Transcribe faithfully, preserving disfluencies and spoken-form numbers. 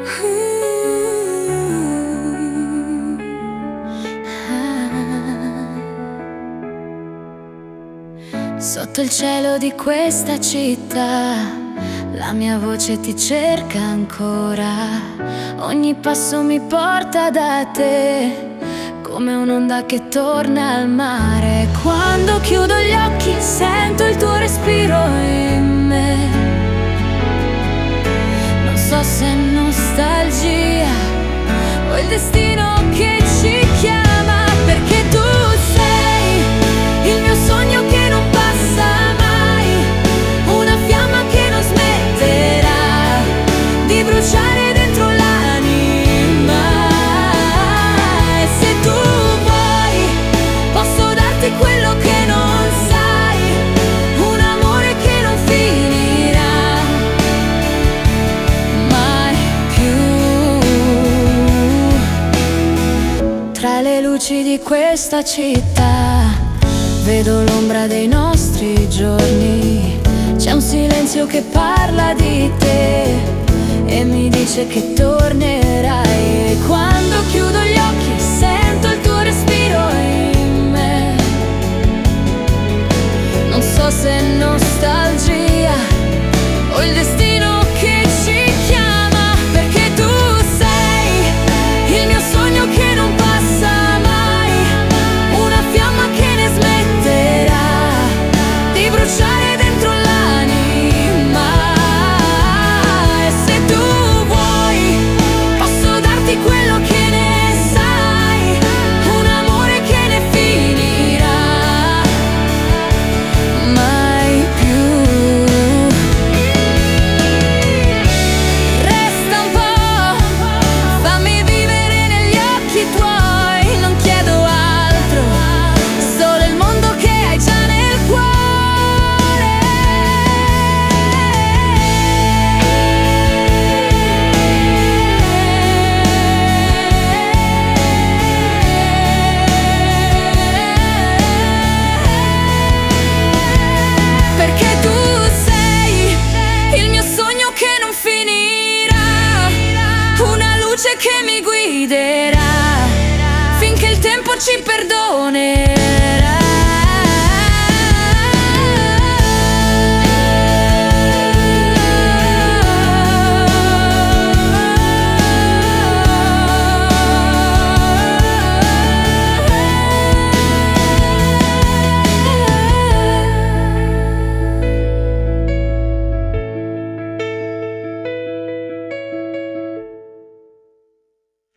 Sotto il cielo di questa città, la mia voce ti cerca ancora. Ogni passo mi porta da te, come un'onda che torna al mare. Quando chiudo gli occhi sento il tuo respiro in me. Non so se è nostalgia o il destino che ci chiama, perché tu sei il mio sogno che non passa mai, una fiamma che non smetterà di bruciare dentro l'anima. E se tu vuoi posso darti quello che non sai, un amore che non finirà mai più. Tra le luci di questa città vedo l'ombra dei nostri giorni. C'è un silenzio che parla di te e mi dice che tornerai. E quando chiudo gli occhi sento il tuo respiro in me. Non so se è nostalgia o il destino